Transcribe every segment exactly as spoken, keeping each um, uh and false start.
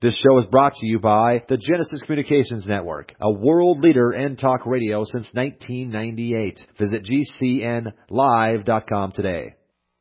This show is brought to you by the Genesis Communications Network, a world leader in talk radio since nineteen ninety-eight. Visit G C N live dot com today.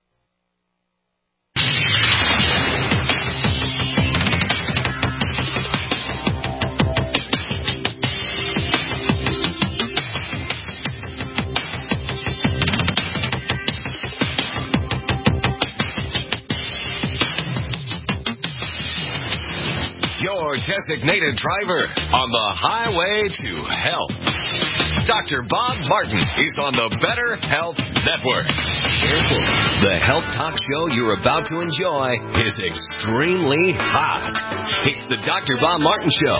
Your designated driver on the highway to health. Doctor Bob Martin is on the Better Health Network. Careful. The health talk show you're about to enjoy is extremely hot. It's the Doctor Bob Martin Show.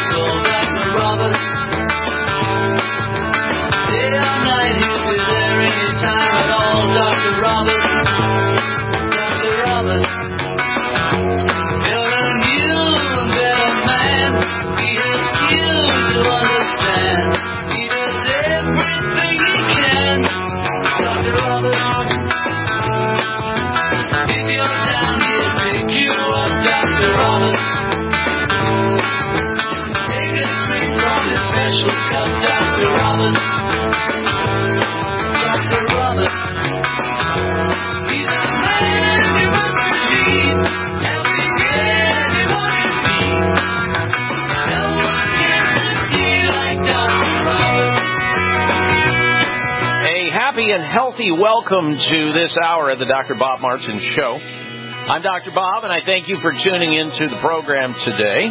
Day or night, he'll be there anytime at all. Doctor Robert. Doctor Robert. You're a new and better man. He helps you to understand. He does everything he can. Doctor Robert. If you're down, he'll pick you up. Doctor Robert. Take a drink from his special cup. Doctor Robert. Doctor Robert. He's a man you must believe. Helping anyone in need. No one can see like Doctor Robert. A happy and healthy welcome to this hour of the Doctor Bob Martin Show. I'm Doctor Bob, and I thank you for tuning into the program today.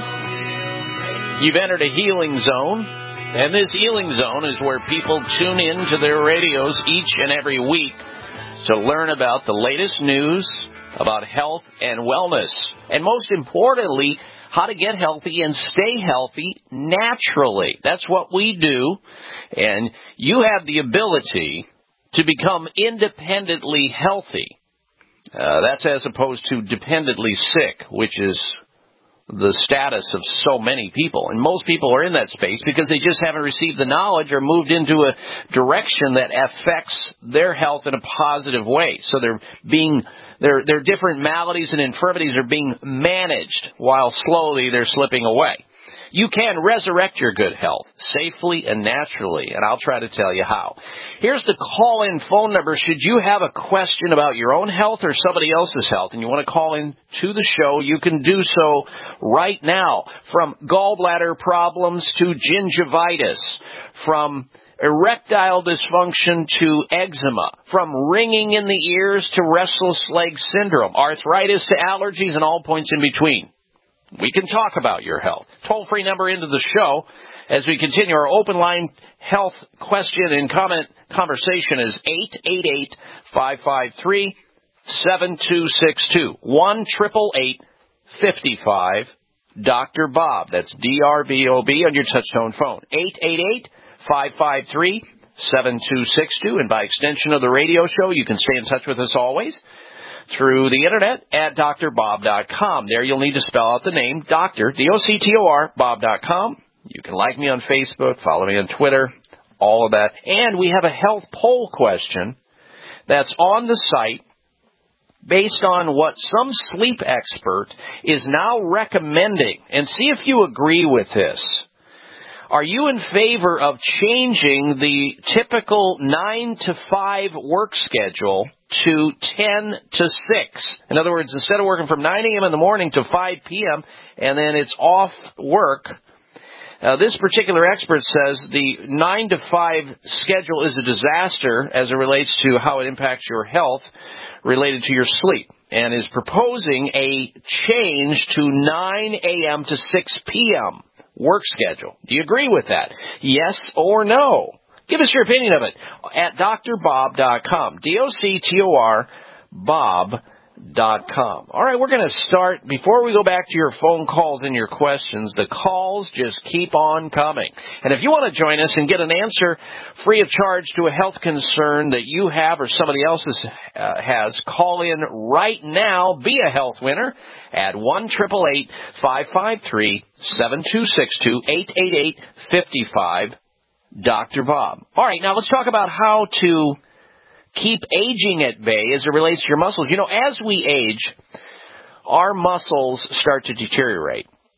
You've entered a healing zone, and this healing zone is where people tune in to their radios each and every week to learn about the latest news about health and wellness, and most importantly, how to get healthy and stay healthy naturally. That's what we do, and you have the ability to become independently healthy. Uh, that's as opposed to dependently sick, which is the status of so many people. And most people are in that space because they just haven't received the knowledge or moved into a direction that affects their health in a positive way. So they're being, their, their different maladies and infirmities are being managed while slowly they're slipping away. You can resurrect your good health safely and naturally, and I'll try to tell you how. Here's the call-in phone number. Should you have a question about your own health or somebody else's health, and you want to call in to the show, you can do so right now. From gallbladder problems to gingivitis, from erectile dysfunction to eczema, from ringing in the ears to restless leg syndrome, arthritis to allergies, and all points in between. We can talk about your health. Toll-free number into the show as we continue our open line health question and comment conversation is eight eight eight, five five three, seven two six two. one eight eight eight, five five, Doctor Bob. That's D R B O B on your touch-tone phone. eight eight eight, five five three, seven two six two. And by extension of the radio show, you can stay in touch with us always through the internet at D R bob dot com. There you'll need to spell out the name Doctor, D O C T O R, Bob dot com. You can like me on Facebook, follow me on Twitter, all of that. And we have a health poll question that's on the site based on what some sleep expert is now recommending. And see if you agree with this. Are you in favor of changing the typical nine to five work schedule to ten to six? In other words, instead of working from nine a.m. in the morning to five p.m. and then it's off work, uh, this particular expert says the nine to five schedule is a disaster as it relates to how it impacts your health related to your sleep, and is proposing a change to nine a.m. to six p.m. work schedule. Do you agree with that? Yes or no? Give us your opinion of it at D R bob dot com. D O C T O R, Bob dot com. All right, we're going to start. Before we go back to your phone calls and your questions, the calls just keep on coming. And if you want to join us and get an answer free of charge to a health concern that you have or somebody else is, uh, has, call in right now. Be a health winner at one eight eight eight, five five three, seven two six two, eight eight eight, five five, Doctor Bob. All right, now let's talk about how to keep aging at bay as it relates to your muscles. You know, as we age, our muscles start to deteriorate.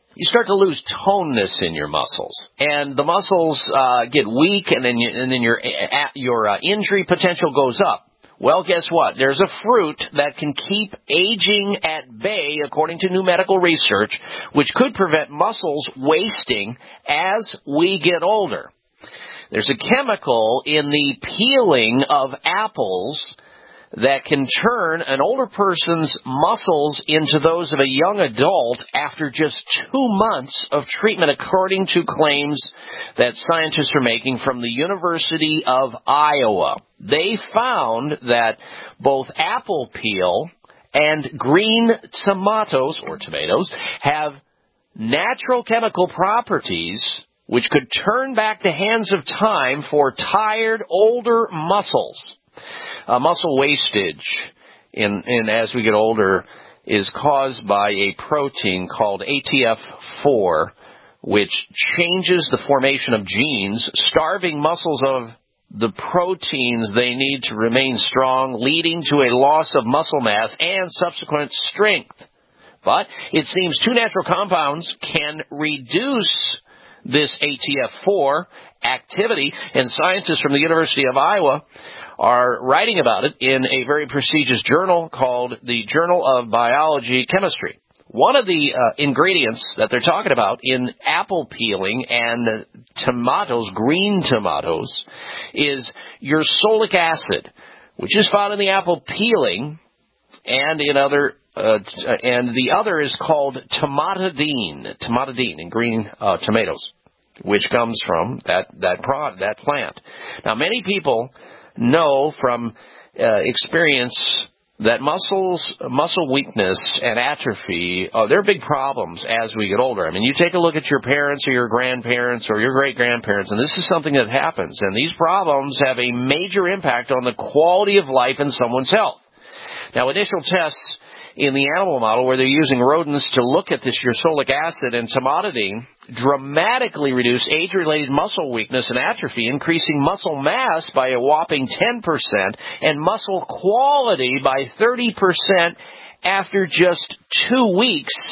you start to lose toneness in your muscles, and the muscles uh, get weak, and then you, and then your your uh, injury potential goes up. Well, guess what? There's a fruit that can keep aging at bay, according to new medical research, which could prevent muscles wasting as we get older. There's a chemical in the peeling of apples that can turn an older person's muscles into those of a young adult after just two months of treatment, according to claims that scientists are making from the University of Iowa. They found that both apple peel and green tomatoes, or tomatoes, have natural chemical properties which could turn back the hands of time for tired, older muscles. Uh, muscle wastage in, in as we get older is caused by a protein called A T F four, which changes the formation of genes, starving muscles of the proteins they need to remain strong, leading to a loss of muscle mass and subsequent strength. But it seems two natural compounds can reduce this A T F four activity, and scientists from the University of Iowa are writing about it in a very prestigious journal called the Journal of Biology Chemistry. One of the uh, ingredients that they're talking about in apple peeling and tomatoes, green tomatoes, is ursolic acid, which is found in the apple peeling and in other uh, t- and the other is called tomatidine, tomatidine in green uh, tomatoes, which comes from that that prod, that plant. Now, many people know from uh, experience that muscles, muscle weakness and atrophy, uh, they're big problems as we get older. I mean, you take a look at your parents or your grandparents or your great-grandparents, and this is something that happens. And these problems have a major impact on the quality of life in someone's health. Now, initial tests in the animal model where they're using rodents to look at this ursolic acid and tomatidine dramatically reduce age-related muscle weakness and atrophy, increasing muscle mass by a whopping ten percent and muscle quality by thirty percent after just two weeks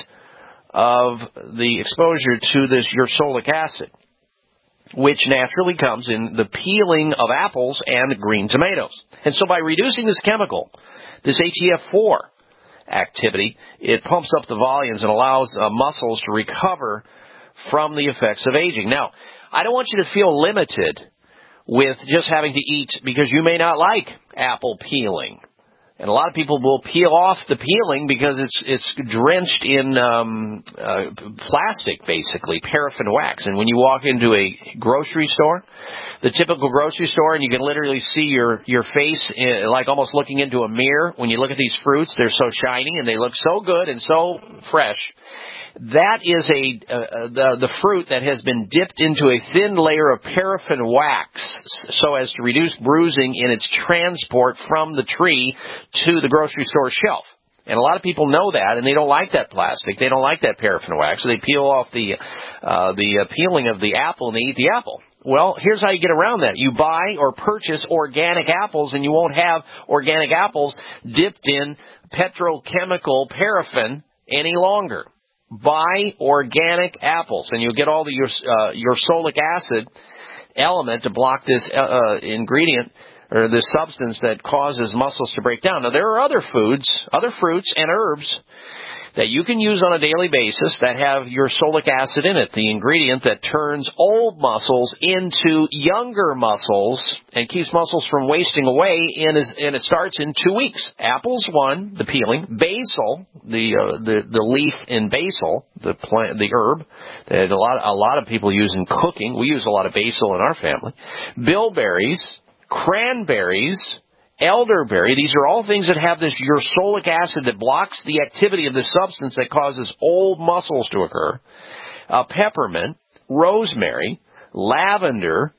of the exposure to this ursolic acid, which naturally comes in the peeling of apples and green tomatoes. And so by reducing this chemical, this A T F four activity, it pumps up the volumes and allows uh, muscles to recover from the effects of aging. Now, I don't want you to feel limited with just having to eat because you may not like apple peeling. And a lot of people will peel off the peeling because it's it's drenched in um, uh, plastic, basically, paraffin wax. And when you walk into a grocery store, the typical grocery store, and you can literally see your, your face in, like almost looking into a mirror. When you look at these fruits, they're so shiny and they look so good and so fresh. That is a uh, the, the fruit that has been dipped into a thin layer of paraffin wax so as to reduce bruising in its transport from the tree to the grocery store shelf. And a lot of people know that, and they don't like that plastic. They don't like that paraffin wax, so they peel off the uh, the uh, peeling of the apple and they eat the apple. Well, here's how you get around that. You buy or purchase organic apples, and you won't have organic apples dipped in petrochemical paraffin any longer. Buy organic apples, and you'll get all the uh, ursolic acid element to block this uh, uh, ingredient or this substance that causes muscles to break down. Now, there are other foods, other fruits and herbs that you can use on a daily basis that have ursolic acid in it, the ingredient that turns old muscles into younger muscles and keeps muscles from wasting away, and, is, and it starts in two weeks. Apples, one, the peeling. Basil, the uh, the, the leaf in basil, the plant, the herb that a lot, a lot of people use in cooking. We use a lot of basil in our family. Bilberries, cranberries, elderberry, these are all things that have this ursolic acid that blocks the activity of this substance that causes old muscles to occur. Uh, peppermint, rosemary, lavender,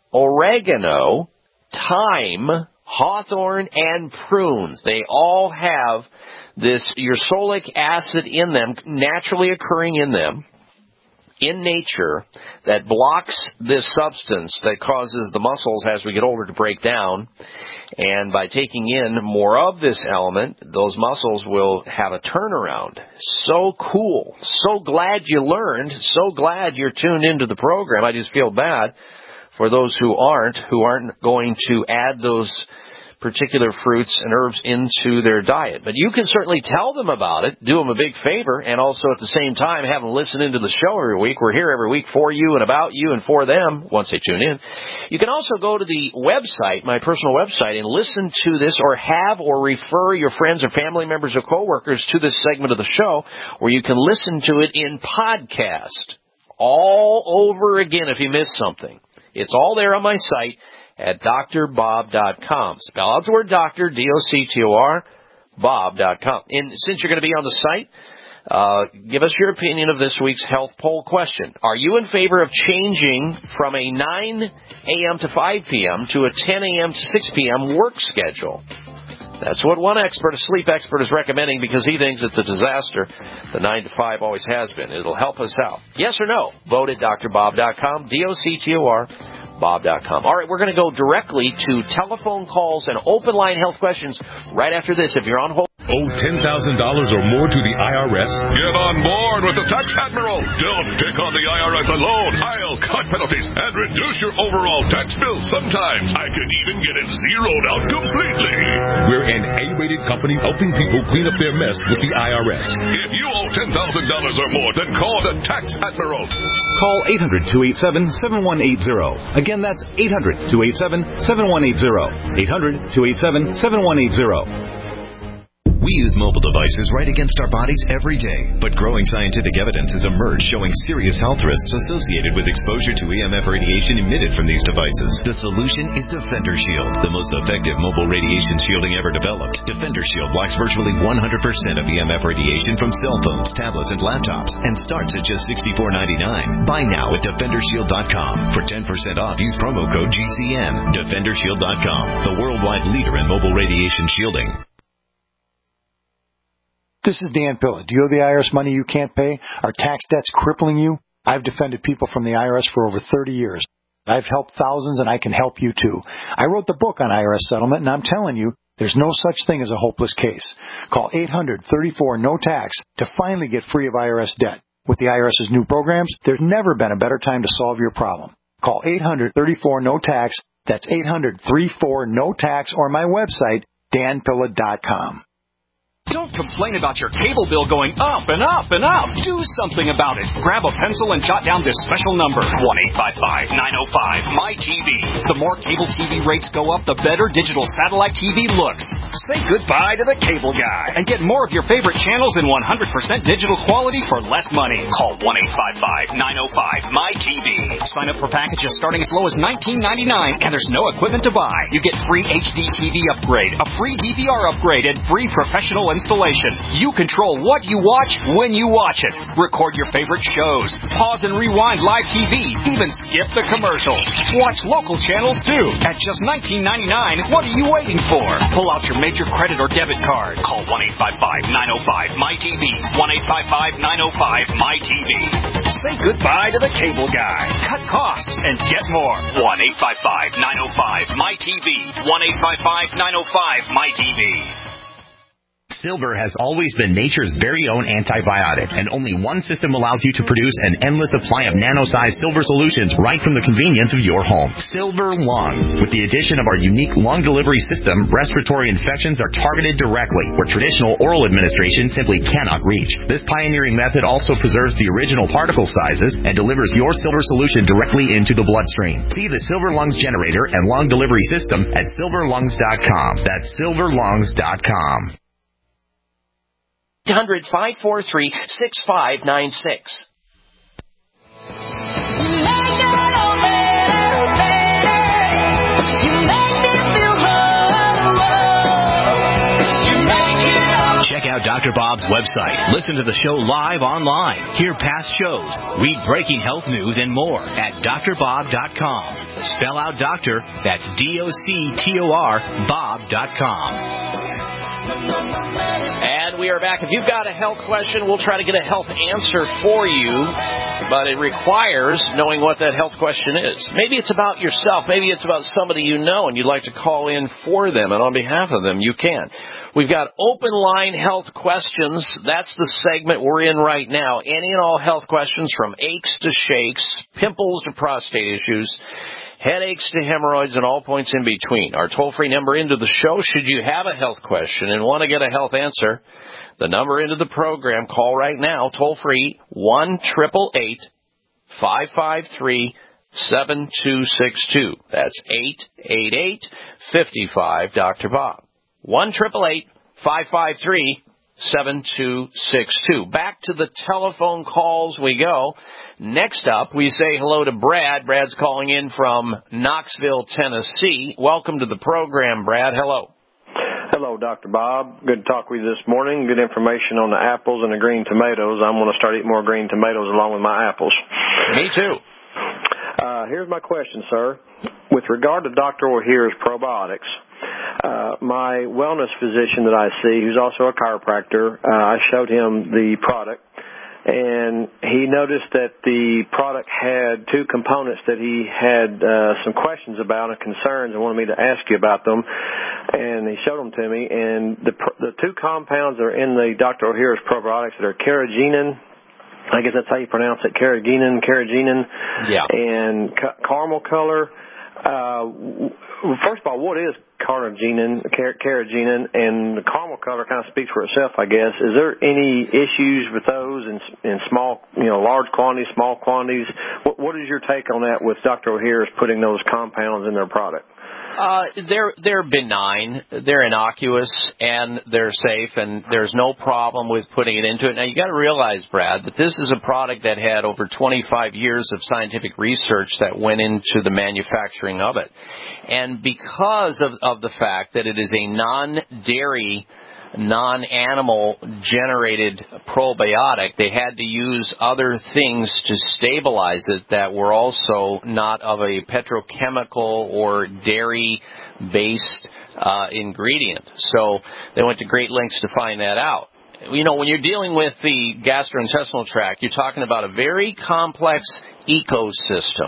oregano, thyme, hawthorn, and prunes. They all have this ursolic acid in them, naturally occurring in them. in nature that blocks this substance that causes the muscles as we get older to break down. And by taking in more of this element, those muscles will have a turnaround. So cool. So glad you learned. So glad you're tuned into the program. I just feel bad for those who aren't, who aren't going to add those particular fruits and herbs into their diet. But you can certainly tell them about it, do them a big favor, and also at the same time have them listen into the show every week. We're here every week for you and about you and for them once they tune in. You can also go to the website, my personal website, and listen to this or have or refer your friends or family members or coworkers to this segment of the show where you can listen to it in podcast all over again if you missed something. It's all there on my site at D R bob dot com. Spell out the word doctor, D O C T O R, bob dot com. And since you're going to be on the site, uh, give us your opinion of this week's health poll question. Are you in favor of changing from a nine a.m. to five p.m. to a ten a.m. to six p.m. work schedule? That's what one expert, a sleep expert, is recommending because he thinks it's a disaster. The nine to five always has been. It'll help us out. Yes or no? Vote at D R bob dot com, D O C T O R, bob dot com. All right, we're going to go directly to telephone calls and open line health questions right after this. If you're on hold. Owe ten thousand dollars or more to the I R S? Get on board with the Tax Admiral. Don't pick on the I R S alone. I'll cut penalties and reduce your overall tax bill. Sometimes I can even get it zeroed out completely. We're an A-rated company helping people clean up their mess with the I R S. If you owe ten thousand dollars or more, then call the Tax Admiral. Call eight hundred, two eight seven, seven one eight zero. Again, that's eight hundred, two eight seven, seven one eight zero. eight hundred, two eight seven, seven one eight zero. We use mobile devices right against our bodies every day, but growing scientific evidence has emerged showing serious health risks associated with exposure to E M F radiation emitted from these devices. The solution is Defender Shield, the most effective mobile radiation shielding ever developed. Defender Shield blocks virtually one hundred percent of E M F radiation from cell phones, tablets, and laptops, and starts at just sixty-four ninety-nine. Buy now at defender shield dot com. For ten percent off, use promo code G C N. defender shield dot com, the worldwide leader in mobile radiation shielding. This is Dan Pilla. Do you owe the I R S money you can't pay? Are tax debts crippling you? I've defended people from the I R S for over thirty years. I've helped thousands, and I can help you too. I wrote the book on I R S settlement, and I'm telling you, there's no such thing as a hopeless case. Call eight hundred, thirty-four, no tax to finally get free of I R S debt. With the IRS's new programs, there's never been a better time to solve your problem. Call eight hundred, thirty-four, no tax. That's eight hundred, thirty-four, no tax, or my website, dan pilla dot com. Don't complain about your cable bill going up and up and up. Do something about it. Grab a pencil and jot down this special number, one eight five five, nine oh five, M Y T V. The more cable T V rates go up, the better digital satellite T V looks. Say goodbye to the cable guy and get more of your favorite channels in one hundred percent digital quality for less money. Call one eight five five, nine oh five, M Y T V. Sign up for packages starting as low as nineteen ninety-nine, and there's no equipment to buy. You get free H D T V upgrade, a free D V R upgrade, and free professional installation. You control what you watch when you watch it. Record your favorite shows. Pause and rewind live T V. Even skip the commercials. Watch local channels too. At just nineteen ninety-nine, what are you waiting for? Pull out your major credit or debit card. Call one eight five five, nine oh five, M Y T V. one eight five five, nine oh five, M Y T V. Say goodbye to the cable guy. Cut costs and get more. one eight five five, nine oh five, M Y T V. one eight five five, nine oh five, M Y T V. Silver has always been nature's very own antibiotic, and only one system allows you to produce an endless supply of nano-sized silver solutions right from the convenience of your home. Silver Lungs. With the addition of our unique lung delivery system, respiratory infections are targeted directly, where traditional oral administration simply cannot reach. This pioneering method also preserves the original particle sizes and delivers your silver solution directly into the bloodstream. See the Silver Lungs generator and lung delivery system at silver lungs dot com. That's silver lungs dot com. eight hundred, five four three, six five nine six. Check out Doctor Bob's website. Listen to the show live online. Hear past shows. Read breaking health news and more at D R bob dot com. Spell out doctor, that's D O C T O R, bob dot com. And we are back. If you've got a health question, we'll try to get a health answer for you. but it requires knowing what that health question is. Maybe it's about yourself. Maybe it's about somebody you know, and you'd like to call in for them, and on behalf of them, you can. We've got open line health questions. That's the segment we're in right now. Any and all health questions, from aches to shakes, pimples to prostate issues, headaches to hemorrhoids, and all points in between. Our toll-free number into the show, should you have a health question and want to get a health answer, the number into the program, call right now, toll-free, one eight eight eight, five five three, seven two six two. That's eight eight eight, five five, Doctor Bob. one eight eight eight, five five three, seven two six two. Back to the telephone calls we go. Next up, we say hello to Brad. Brad's calling in from Knoxville, Tennessee. Welcome to the program, Brad. Hello. Hello, Doctor Bob. Good to talk with you this morning. Good information on the apples and the green tomatoes. I'm going to start eating more green tomatoes along with my apples. Me too. Uh, here's my question, sir. With regard to Doctor O'Here's probiotics, uh, my wellness physician that I see, who's also a chiropractor, uh, I showed him the product, and he noticed that the product had two components that he had uh, some questions about and concerns and wanted me to ask you about them, and he showed them to me. And the the two compounds that are in the Doctor O'Here's probiotics that are carrageenan, I guess that's how you pronounce it, carrageenan, carrageenan, yeah. and ca- caramel color. Uh, first of all, what is carrageenan, car- carrageenan, and the caramel color kind of speaks for itself, I guess. Is there any issues with those in, in small, you know, large quantities, small quantities? What, what is your take on that with Doctor O'Here's putting those compounds in their product? Uh, they're they're benign, they're innocuous, and they're safe, and there's no problem with putting it into it. Now, you got to realize, Brad, that this is a product that had over twenty-five years of scientific research that went into the manufacturing of it. And because of, of the fact that it is a non-dairy, non-animal generated probiotic, they had to use other things to stabilize it that were also not of a petrochemical or dairy-based uh, ingredient. So they went to great lengths to find that out. You know, when you're dealing with the gastrointestinal tract, you're talking about a very complex ecosystem.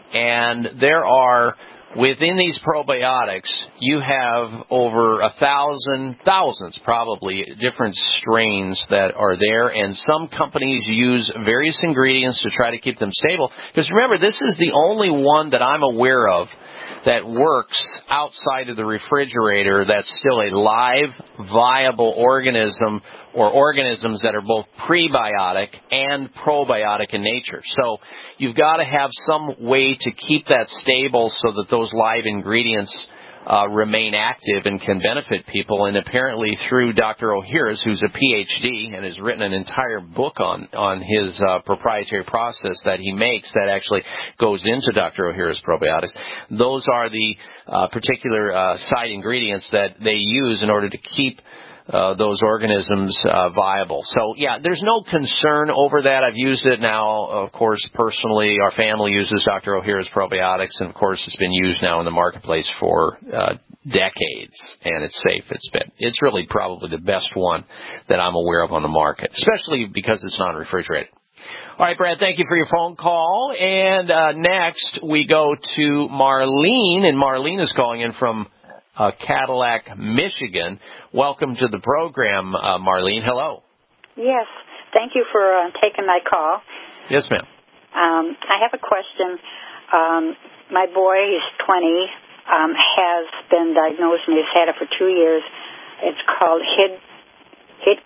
And there are, within these probiotics, you have over a thousand, thousands probably, different strains that are there, and some companies use various ingredients to try to keep them stable. Because remember, this is the only one that I'm aware of that works outside of the refrigerator that's still a live, viable organism, or organisms that are both prebiotic and probiotic in nature. So you've got to have some way to keep that stable so that those live ingredients uh, remain active and can benefit people. And apparently through Doctor O'Here's, who's a P H D and has written an entire book on, on his uh, proprietary process that he makes that actually goes into Doctor O'Here's probiotics, those are the uh, particular uh, side ingredients that they use in order to keep Uh, those organisms uh, viable. So, yeah, there's no concern over that. I've used it now, of course, personally. Our family uses Doctor O'Here's probiotics, and, of course, it's been used now in the marketplace for uh, decades, and it's safe. It's been, it's really probably the best one that I'm aware of on the market, especially because it's non-refrigerated. All right, Brad, thank you for your phone call. And uh, next we go to Marlene, and Marlene is calling in from Uh, Cadillac, Michigan. Welcome to the program, uh, Marlene. Hello. Yes. Thank you for uh, taking my call. Yes, ma'am. Um, I have a question. Um, my boy, he's twenty, um, has been diagnosed, and he's had it for two years. It's called hid, hid,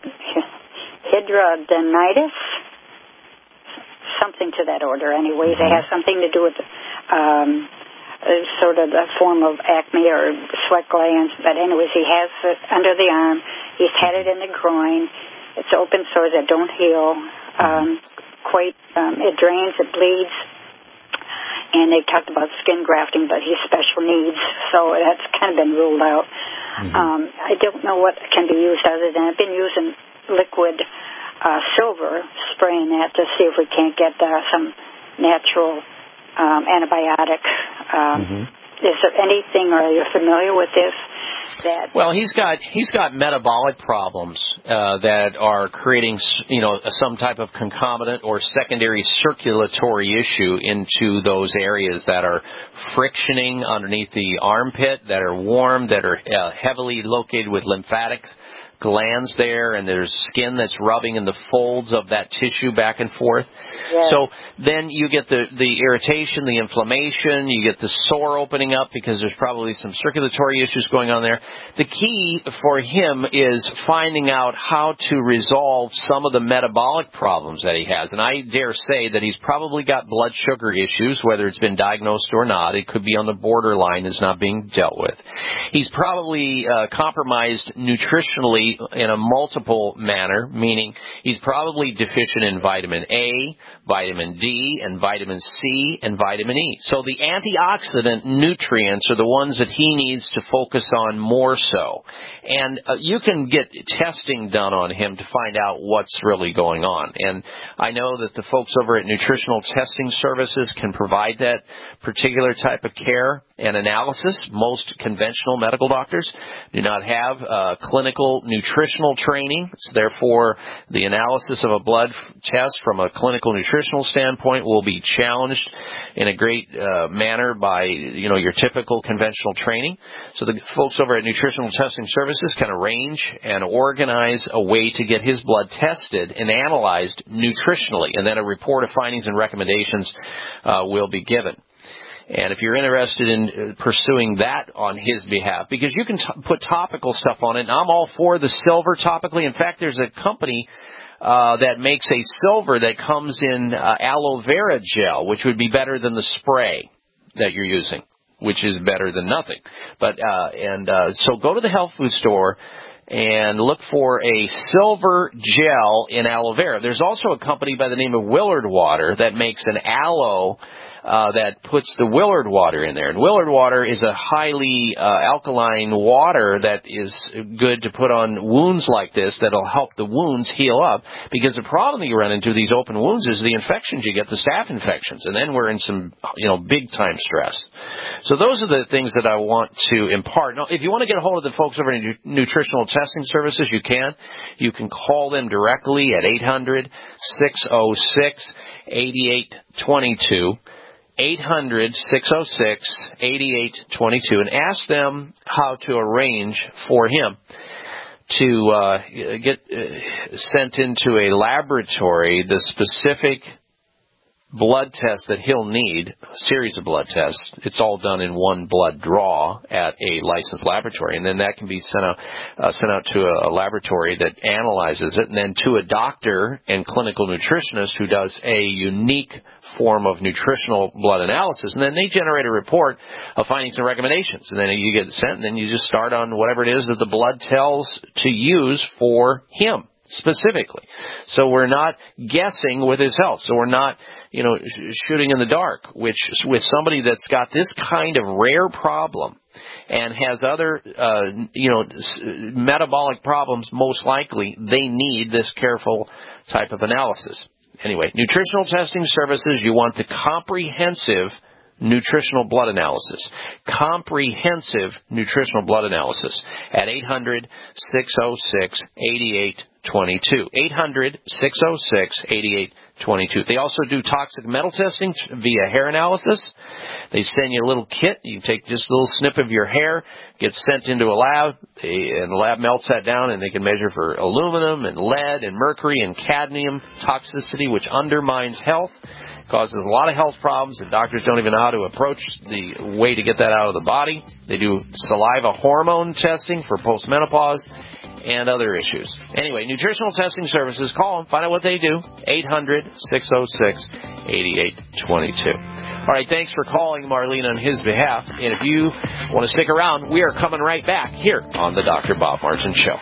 hidradenitis, something to that order. Anyways, mm-hmm. It has something to do with um Uh, sort of a form of acne or sweat glands. But anyways, he has it under the arm. He's had it in the groin. It's open sores that don't heal. Um, quite, um, it drains, it bleeds. And they talked about skin grafting, but he's special needs, so that's kind of been ruled out. Mm-hmm. Um, I don't know what can be used other than I've been using liquid uh, silver, spraying that to see if we can't get uh, some natural Um, antibiotic um, mm-hmm. is there anything, or are you familiar with this? That well, he's got he's got metabolic problems uh, that are creating, you know, some type of concomitant or secondary circulatory issue into those areas that are frictioning underneath the armpit, that are warm, that are uh, heavily located with lymphatic glands there, and there's skin that's rubbing in the folds of that tissue back and forth. Yes. So then you get the, the irritation, the inflammation, you get the sore opening up because there's probably some circulatory issues going on there. The key for him is finding out how to resolve some of the metabolic problems that he has. And I dare say that he's probably got blood sugar issues, whether it's been diagnosed or not. It could be on the borderline, is not being dealt with. He's probably uh, compromised nutritionally in a multiple manner, meaning he's probably deficient in vitamin A, vitamin D, and vitamin C, and vitamin E. So the antioxidant nutrients are the ones that he needs to focus on more so. And uh, you can get testing done on him to find out what's really going on. And I know that the folks over at Nutritional Testing Services can provide that particular type of care and analysis. Most conventional medical doctors do not have uh, clinical nutritional training. So therefore, the analysis of a blood test from a clinical nutritional standpoint will be challenged in a great uh, manner by, you know, your typical conventional training. So the folks over at Nutritional Testing Services can arrange and organize a way to get his blood tested and analyzed nutritionally, and then a report of findings and recommendations uh, will be given. And if you're interested in pursuing that on his behalf, because you can t- put topical stuff on it, and I'm all for the silver topically. In fact, there's a company uh, that makes a silver that comes in uh, aloe vera gel, which would be better than the spray that you're using, which is better than nothing. But uh, and uh, so go to the health food store and look for a silver gel in aloe vera. There's also a company by the name of Willard Water that makes an aloe Uh, that puts the Willard water in there. And Willard water is a highly uh, alkaline water that is good to put on wounds like this that'll help the wounds heal up, because the problem that you run into these open wounds is the infections you get, the staph infections, and then we're in some, you know, big-time stress. So those are the things that I want to impart. Now, if you want to get a hold of the folks over at Nutritional Testing Services, you can. You can call them directly at eight hundred, six oh six, eighty-eight twenty-two. eight hundred, six oh six, eighty-eight twenty-two, and ask them how to arrange for him to uh, get uh, sent into a laboratory the specific blood test that he'll need, a series of blood tests. It's all done in one blood draw at a licensed laboratory, and then that can be sent out, uh, sent out to a, a laboratory that analyzes it, and then to a doctor and clinical nutritionist who does a unique form of nutritional blood analysis, and then they generate a report of findings and recommendations, and then you get sent, and then you just start on whatever it is that the blood tells to use for him specifically. So we're not guessing with his health. So we're not, you know, sh- shooting in the dark, which with somebody that's got this kind of rare problem and has other, uh, you know, s- metabolic problems, most likely they need this careful type of analysis. Anyway, Nutritional Testing Services, you want the comprehensive nutritional blood analysis. Comprehensive nutritional blood analysis at eight hundred, six oh six, eighty-eight twenty-two. eight hundred, six oh six, eighty-eight twenty-two. They also do toxic metal testing via hair analysis. They send you a little kit. You take just a little snip of your hair, gets sent into a lab, they, and the lab melts that down, and they can measure for aluminum and lead and mercury and cadmium toxicity, which undermines health, causes a lot of health problems, and doctors don't even know how to approach the way to get that out of the body. They do saliva hormone testing for postmenopause and other issues. Anyway, Nutritional Testing Services, call them, find out what they do, eight hundred, six oh six, eighty-eight twenty-two. All right, thanks for calling Marlene on his behalf, and if you want to stick around, we are coming right back here on the Doctor Bob Martin Show.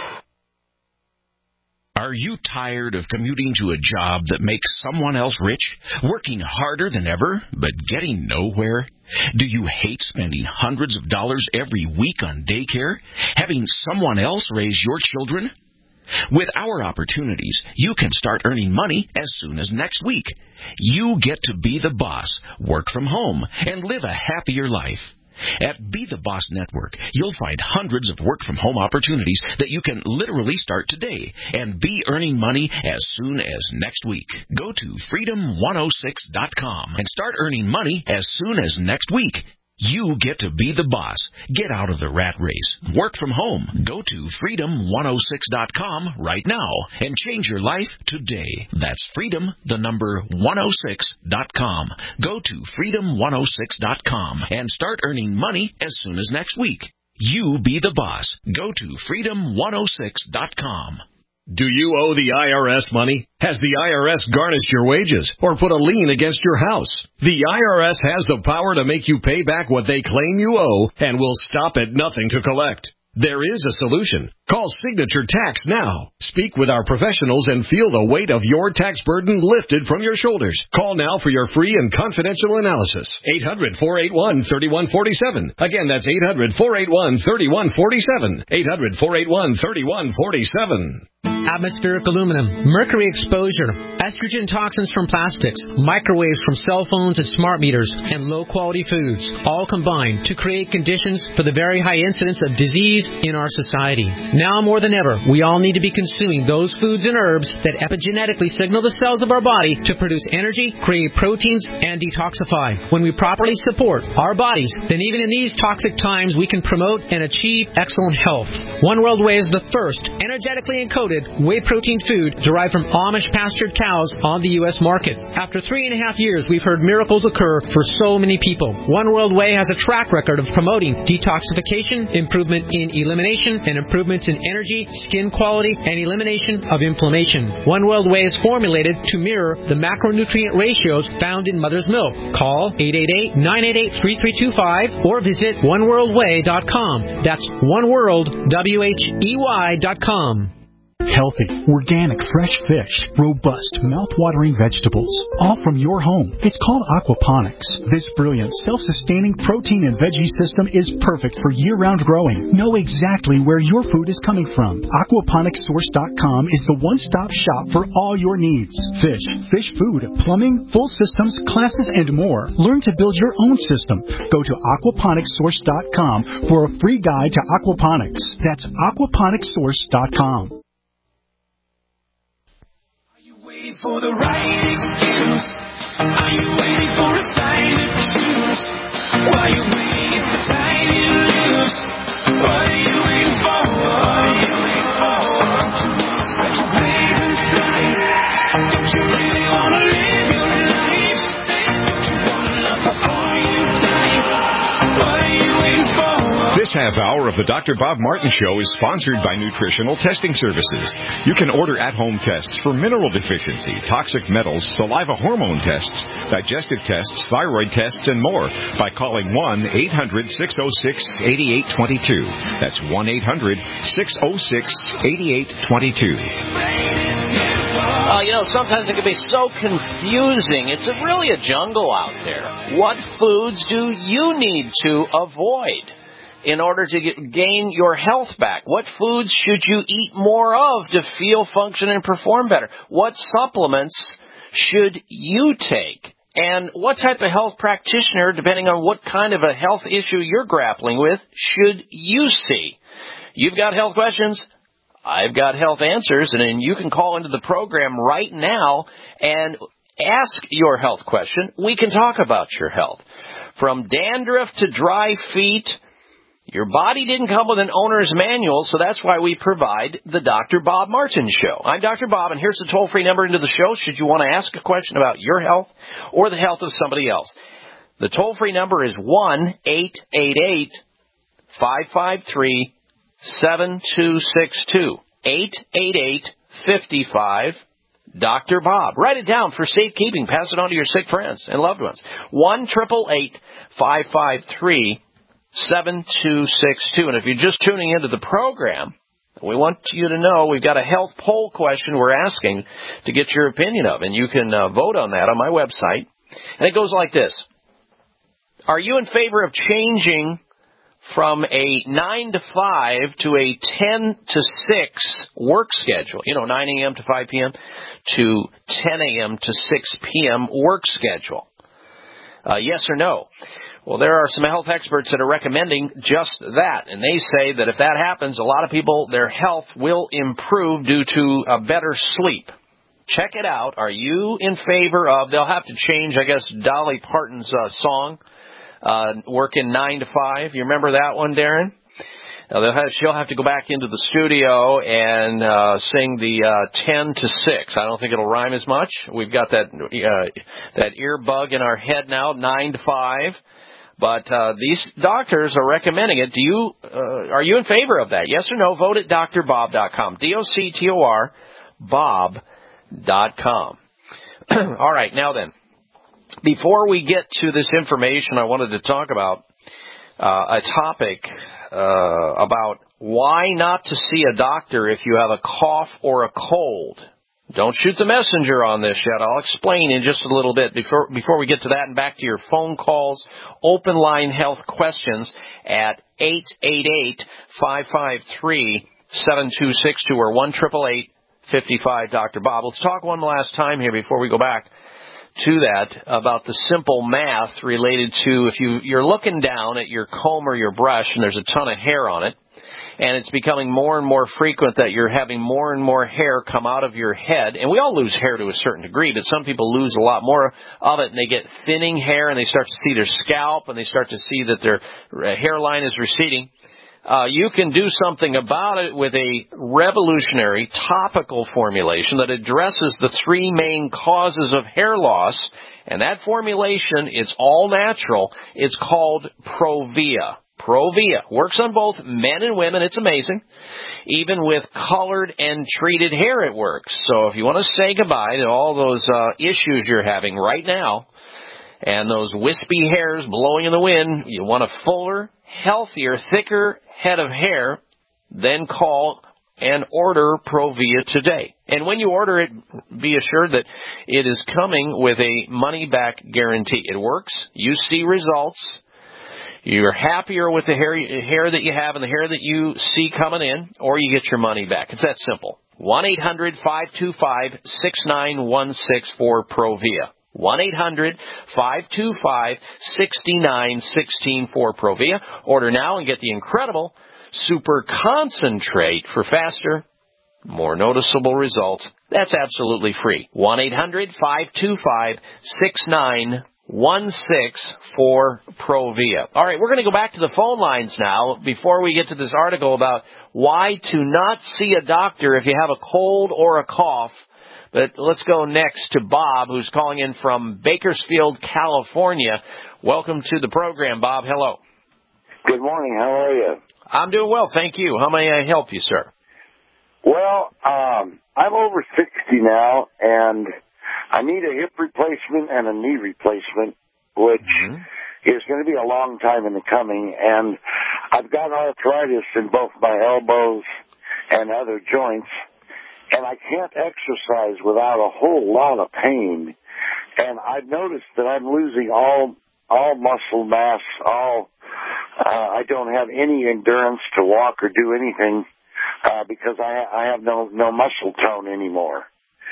Are you tired of commuting to a job that makes someone else rich, working harder than ever, but getting nowhere? Do you hate spending hundreds of dollars every week on daycare, having someone else raise your children? With our opportunities, you can start earning money as soon as next week. You get to be the boss, work from home, and live a happier life. At Be the Boss Network, you'll find hundreds of work-from-home opportunities that you can literally start today and be earning money as soon as next week. Go to freedom one oh six dot com and start earning money as soon as next week. You get to be the boss. Get out of the rat race. Work from home. Go to freedom one oh six dot com right now and change your life today. That's freedom, the number one oh six dot com. Go to freedom one oh six dot com and start earning money as soon as next week. You be the boss. Go to freedom one oh six dot com. Do you owe the I R S money? Has the I R S garnished your wages or put a lien against your house? The I R S has the power to make you pay back what they claim you owe and will stop at nothing to collect. There is a solution. Call Signature Tax now. Speak with our professionals and feel the weight of your tax burden lifted from your shoulders. Call now for your free and confidential analysis. eight hundred, four eight one, three one four seven. Again, that's eight hundred, four eight one, three one four seven. eight hundred, four eight one, three one four seven. Atmospheric aluminum, mercury exposure, estrogen toxins from plastics, microwaves from cell phones and smart meters, and low-quality foods, all combine to create conditions for the very high incidence of disease in our society. Now more than ever, we all need to be consuming those foods and herbs that epigenetically signal the cells of our body to produce energy, create proteins, and detoxify. When we properly support our bodies, then even in these toxic times, we can promote and achieve excellent health. One World Whey is the first energetically encoded whey protein food derived from Amish pastured cows on the U S market. After three and a half years, we've heard miracles occur for so many people. One World Whey has a track record of promoting detoxification, improvement in elimination, and improvements in energy, skin quality, and elimination of inflammation. One World Whey is formulated to mirror the macronutrient ratios found in mother's milk. Call eight eight eight, nine eight eight, three three two five or visit one world whey dot com. That's oneworld, W H E Y dot com. Healthy, organic, fresh fish, robust, mouth-watering vegetables, all from your home. It's called aquaponics. This brilliant, self-sustaining protein and veggie system is perfect for year-round growing. Know exactly where your food is coming from. aquaponics source dot com is the one-stop shop for all your needs. Fish, fish food, plumbing, full systems, classes, and more. Learn to build your own system. Go to aquaponics source dot com for a free guide to aquaponics. That's aquaponics source dot com. For the right excuse, are you waiting for a sign to choose? While you're waiting for time to lose, what are you waiting for? What are you waiting for? What you waiting for? Don't you really want to live your life? Don't you want to love before you die? What are you waiting for? This half hour of the Doctor Bob Martin Show is sponsored by Nutritional Testing Services. You can order at-home tests for mineral deficiency, toxic metals, saliva hormone tests, digestive tests, thyroid tests, and more by calling one eight hundred, six oh six, eight eight two two. That's one eight hundred, six oh six, eight eight two two. Uh, you know, sometimes it can be so confusing. It's really a jungle out there. What foods do you need to avoid in order to get, gain your health back? What foods should you eat more of to feel, function, and perform better? What supplements should you take? And what type of health practitioner, depending on what kind of a health issue you're grappling with, should you see? You've got health questions. I've got health answers. And then you can call into the program right now and ask your health question. We can talk about your health. From dandruff to dry feet, your body didn't come with an owner's manual, so that's why we provide the Doctor Bob Martin Show. I'm Doctor Bob, and here's the toll-free number into the show should you want to ask a question about your health or the health of somebody else. The toll-free number is one eight eight eight, five five three, seven two six two. eight eight eight, five five, Doctor Bob. Write it down for safekeeping. Pass it on to your sick friends and loved ones. one eight eight eight, five five three, seven two six two. And if you're just tuning into the program, we want you to know we've got a health poll question we're asking to get your opinion of. And you can uh, vote on that on my website. And it goes like this. Are you in favor of changing from a nine to five to a ten to six work schedule? You know, nine a.m. to five p.m. to ten a.m. to six p.m. work schedule. Uh, yes or no? Well, there are some health experts that are recommending just that, and they say that if that happens, a lot of people, their health will improve due to a better sleep. Check it out. Are you in favor of, they'll have to change, I guess, Dolly Parton's uh, song, uh, working nine to five. You remember that one, Darren? Now, they'll have, she'll have to go back into the studio and uh, sing the uh, ten to six. I don't think it'll rhyme as much. We've got that uh, that ear bug in our head now, nine to five. But uh, these doctors are recommending it. Do you uh, are you in favor of that? Yes or no? Vote at D R bob dot com. D O C T O R, Bob dot com. All right, now then, before we get to this information, I wanted to talk about uh, a topic Uh, about why not to see a doctor if you have a cough or a cold. Don't shoot the messenger on this yet. I'll explain in just a little bit before before we get to that and back to your phone calls, open line health questions at eight eight eight, five five three, seven two six two or one eight eight eight, five five, Doctor Bob. Let's talk one last time here before we go back to that about the simple math related to if you, you're looking down at your comb or your brush and there's a ton of hair on it, and it's becoming more and more frequent that you're having more and more hair come out of your head. And we all lose hair to a certain degree, but some people lose a lot more of it, and they get thinning hair, and they start to see their scalp, and they start to see that their hairline is receding. Uh, you can do something about it with a revolutionary topical formulation that addresses the three main causes of hair loss. And that formulation, it's all natural. It's called Provia. Provia works on both men and women. It's amazing. Even with colored and treated hair, it works. So if you want to say goodbye to all those uh, issues you're having right now and those wispy hairs blowing in the wind, you want a fuller, healthier, thicker head of hair, then call and order Provia today. And when you order it, be assured that it is coming with a money-back guarantee. It works. You see results. You're happier with the hair, hair that you have and the hair that you see coming in, or you get your money back. It's that simple. one eight hundred, five two five, six nine one six for Provia. one eight hundred, five two five, six nine one six for Provia. Order now and get the incredible super concentrate for faster, more noticeable results. That's absolutely free. one eight hundred, five two five, six nine one six for Provia. All right, we're going to go back to the phone lines now before we get to this article about why to not see a doctor if you have a cold or a cough. But let's go next to Bob, who's calling in from Bakersfield, California. Welcome to the program, Bob. Hello. Good morning. How are you? I'm doing well, thank you. How may I help you, sir? Well, um, I'm over sixty now, and I need a hip replacement and a knee replacement, which mm-hmm. is going to be a long time in the coming. And I've got arthritis in both my elbows and other joints. And I can't exercise without a whole lot of pain. And I've noticed that I'm losing all all muscle mass, all uh, I don't have any endurance to walk or do anything uh, because I, I have no, no muscle tone anymore.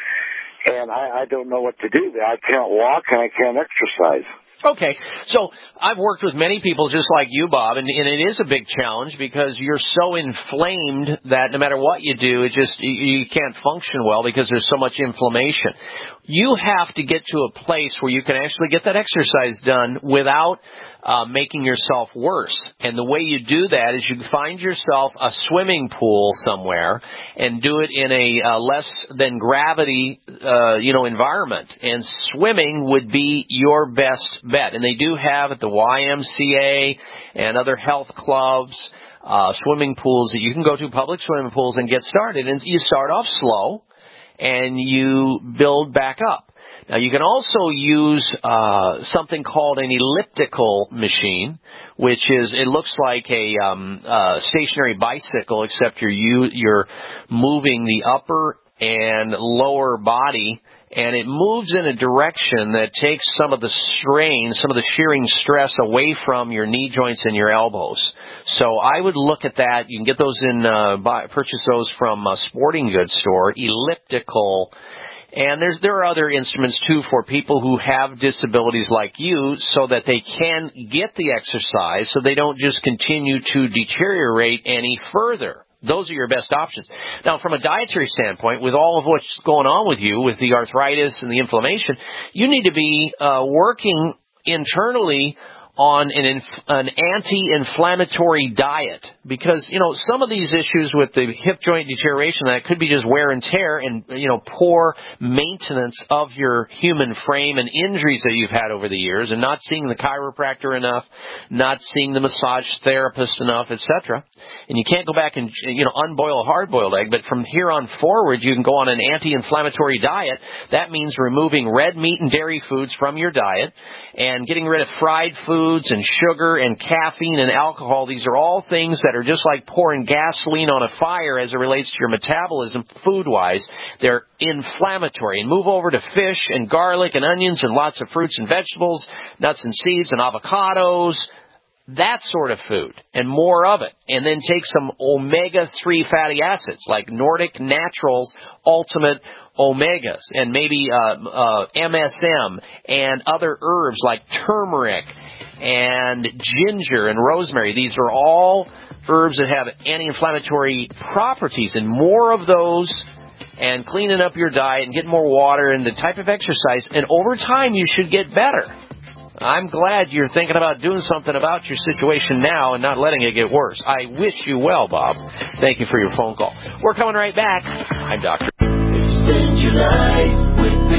And I, I don't know what to do. I can't walk and I can't exercise. Okay, so I've worked with many people just like you, Bob, and, and it is a big challenge because you're so inflamed that no matter what you do, it just you, you can't function well because there's so much inflammation. You have to get to a place where you can actually get that exercise done without uh, making yourself worse. And the way you do that is you find yourself a swimming pool somewhere and do it in a uh, less than gravity, uh, you know, environment. And swimming would be your best bet. And they do have at the Y M C A and other health clubs, uh, swimming pools that you can go to, public swimming pools, and get started. And you start off slow and you build back up. Now, you can also use uh, something called an elliptical machine, which is, it looks like a um, uh, stationary bicycle, except you're, you, you're moving the upper and lower body, and it moves in a direction that takes some of the strain, some of the shearing stress away from your knee joints and your elbows. So I would look at that. You can get those in, uh, buy, purchase those from a sporting goods store, elliptical. And there's there are other instruments, too, for people who have disabilities like you so that they can get the exercise so they don't just continue to deteriorate any further. Those are your best options. Now, from a dietary standpoint, with all of what's going on with you, with the arthritis and the inflammation, you need to be uh, working internally on an, inf- an anti-inflammatory diet because, you know, some of these issues with the hip joint deterioration, that could be just wear and tear and, you know, poor maintenance of your human frame and injuries that you've had over the years and not seeing the chiropractor enough, not seeing the massage therapist enough, et cetera. And you can't go back and, you know, unboil a hard-boiled egg, but from here on forward, you can go on an anti-inflammatory diet. That means removing red meat and dairy foods from your diet and getting rid of fried foods and sugar and caffeine and alcohol. These are all things that are just like pouring gasoline on a fire as it relates to your metabolism food-wise. They're inflammatory. And move over to fish and garlic and onions and lots of fruits and vegetables, nuts and seeds and avocados, that sort of food, and more of it. And then take some omega three fatty acids like Nordic Naturals Ultimate Omegas and maybe uh, uh, M S M and other herbs like turmeric and ginger and rosemary. These are all herbs that have anti-inflammatory properties, and more of those, and cleaning up your diet and getting more water and the type of exercise, and over time you should get better. I'm glad you're thinking about doing something about your situation now and not letting it get worse. I wish you well, Bob. Thank you for your phone call. We're coming right back. I'm Doctor Extend your life with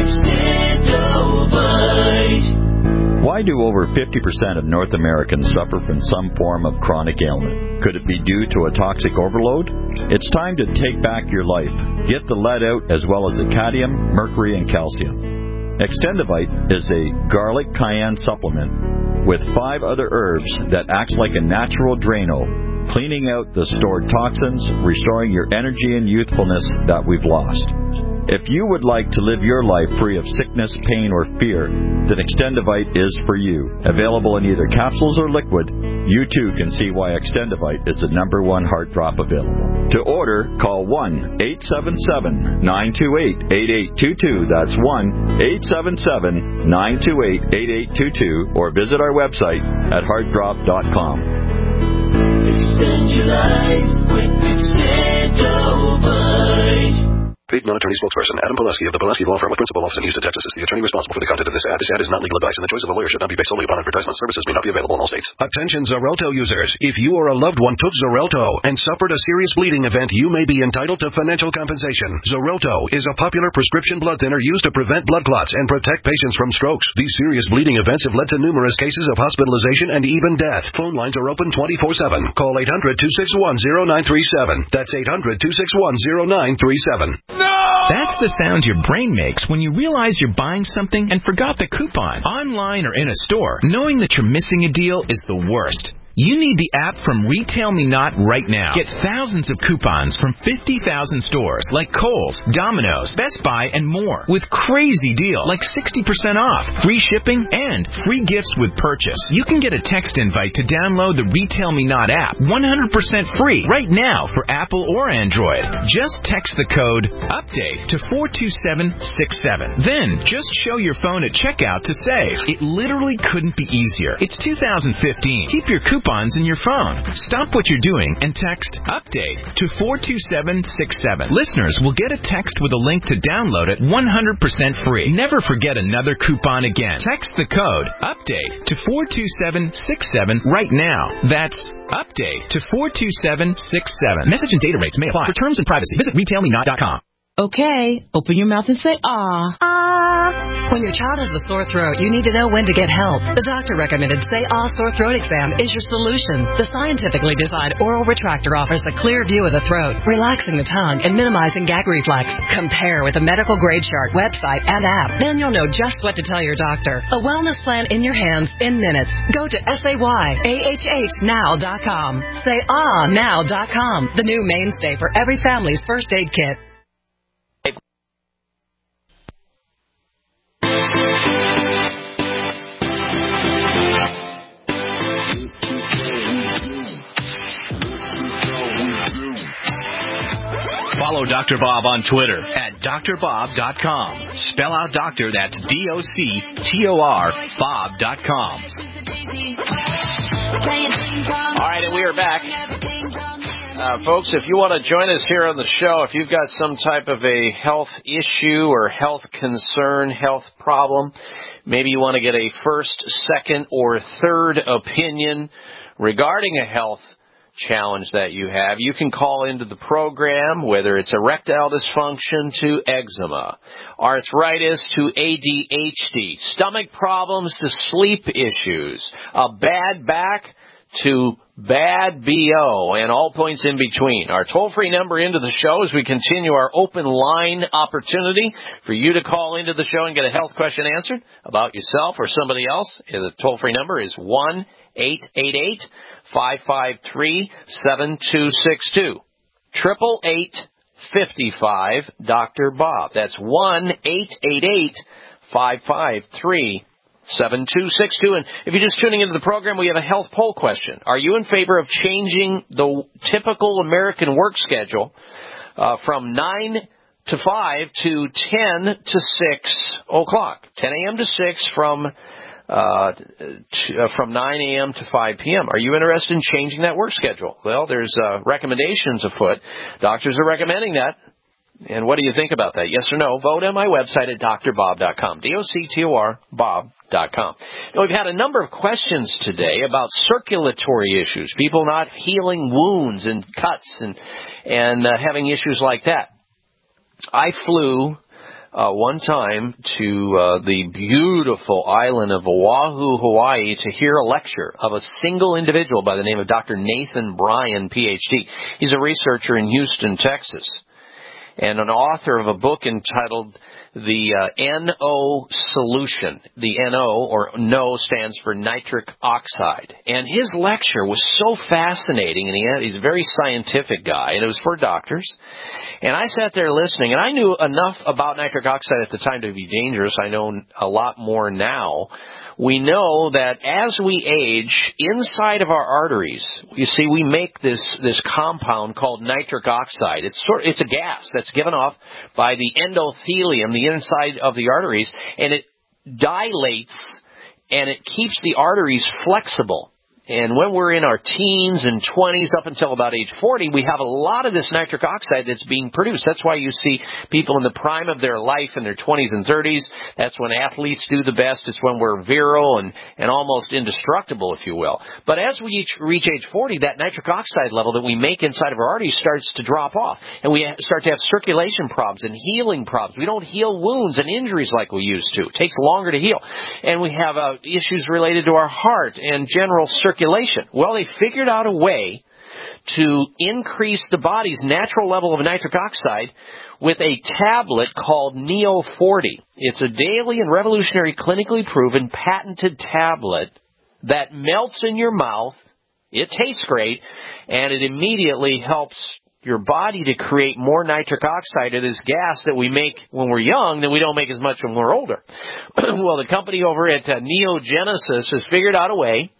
Extendovite. Why do over fifty percent of North Americans suffer from some form of chronic ailment? Could it be due to a toxic overload? It's time to take back your life. Get the lead out as well as the cadmium, mercury, and calcium. Extendovite is a garlic cayenne supplement with five other herbs that acts like a natural Drano, cleaning out the stored toxins, restoring your energy and youthfulness that we've lost. If you would like to live your life free of sickness, pain, or fear, then Extendovite is for you. Available in either capsules or liquid, you too can see why Extendovite is the number one heart drop available. To order, call one eight seven seven, nine two eight, eight eight two two. That's one eight seven seven, nine two eight, eight eight two two, or visit our website at heart drop dot com. Extend your life with Extendovite. Paid non-attorney spokesperson Adam Pileski of the Pileski Law Firm with principal office in Houston, Texas is the attorney responsible for the content of this ad. This ad is not legal advice, and the choice of a lawyer should not be based solely upon advertisement. Services may not be available in all states. Attention Xarelto users. If you or a loved one took Xarelto and suffered a serious bleeding event, you may be entitled to financial compensation. Xarelto is a popular prescription blood thinner used to prevent blood clots and protect patients from strokes. These serious bleeding events have led to numerous cases of hospitalization and even death. Phone lines are open twenty-four seven. Call eight hundred, two six one, zero nine three seven. That's eight hundred, two six one, zero nine three seven. No! That's the sound your brain makes when you realize you're buying something and forgot the coupon. Online or in a store, knowing that you're missing a deal is the worst. You need the app from Retail Me Not right now. Get thousands of coupons from fifty thousand stores like Kohl's, Domino's, Best Buy, and more with crazy deals like sixty percent off, free shipping, and free gifts with purchase. You can get a text invite to download the Retail Me Not app one hundred percent free right now for Apple or Android. Just text the code UPDATE to four two seven six seven. Then just show your phone at checkout to save. It literally couldn't be easier. It's two thousand fifteen. Keep your coupons in your phone. Stop what you're doing and text UPDATE to four two seven six seven. Listeners will get a text with a link to download it one hundred percent free. Never forget another coupon again. Text the code UPDATE to four two seven six seven right now. That's UPDATE to four two seven six seven. Message and data rates may apply. For terms and privacy, visit retail me not dot com. Okay, open your mouth and say, ah. Ah. When your child has a sore throat, you need to know when to get help. The doctor recommended Say Ah Sore Throat Exam is your solution. The scientifically designed oral retractor offers a clear view of the throat, relaxing the tongue and minimizing gag reflex. Compare with the medical grade chart, website, and app. Then you'll know just what to tell your doctor. A wellness plan in your hands in minutes. Go to say ah now dot com. say ah now dot com, the new mainstay for every family's first aid kit. Follow Doctor Bob on Twitter at doctor bob dot com. Spell out doctor, that's D O C T O R, Bob dot com. All right, and we are back. Uh, folks, if you want to join us here on the show, if you've got some type of a health issue or health concern, health problem, maybe you want to get a first, second, or third opinion regarding a health challenge that you have, you can call into the program, whether it's erectile dysfunction to eczema, arthritis to A D H D, stomach problems to sleep issues, a bad back to bad B O, and all points in between. Our toll-free number into the show as we continue our open line opportunity for you to call into the show and get a health question answered about yourself or somebody else. The toll-free number is one eight eight eight, five five three, seven two six two. Triple eight fifty five Doctor Bob. That's one eight eight eight, five five three, seven two six two. And if you're just tuning into the program, we have a health poll question. Are you in favor of changing the typical American work schedule uh, from nine to five to ten to six o'clock? ten a.m. to six from Uh, to, uh, from nine a.m. to five p.m. Are you interested in changing that work schedule? Well, there's uh, recommendations afoot. Doctors are recommending that. And what do you think about that? Yes or no? Vote on my website at doctor bob dot com. D O C T O R, Bob dot com. Now, we've had a number of questions today about circulatory issues, people not healing wounds and cuts and, and uh, having issues like that. I flew Uh, one time to uh, the beautiful island of Oahu, Hawaii, to hear a lecture of a single individual by the name of Doctor Nathan Bryan, P H D. He's a researcher in Houston, Texas, and an author of a book entitled The uh, N O Solution. The N O, or NO, stands for nitric oxide. And his lecture was so fascinating, and he had, he's a very scientific guy, and it was for doctors. And I sat there listening, and I knew enough about nitric oxide at the time to be dangerous. I know a lot more now. We know that as we age, inside of our arteries, you see, we make this this compound called nitric oxide. It's sort it's a gas that's given off by the endothelium, the inside of the arteries, and it dilates and it keeps the arteries flexible. And when we're in our teens and twenties up until about age forty, we have a lot of this nitric oxide that's being produced. That's why you see people in the prime of their life in their twenties and thirties. That's when athletes do the best. It's when we're virile and, and almost indestructible, if you will. But as we reach age forty, that nitric oxide level that we make inside of our arteries starts to drop off. And we start to have circulation problems and healing problems. We don't heal wounds and injuries like we used to. It takes longer to heal. And we have uh, issues related to our heart and general circulation. Well, they figured out a way to increase the body's natural level of nitric oxide with a tablet called Neo forty. It's a daily and revolutionary, clinically proven, patented tablet that melts in your mouth. It tastes great, and it immediately helps your body to create more nitric oxide of this gas that we make when we're young that we don't make as much when we're older. Well, the company over at uh, Neogenesis has figured out a way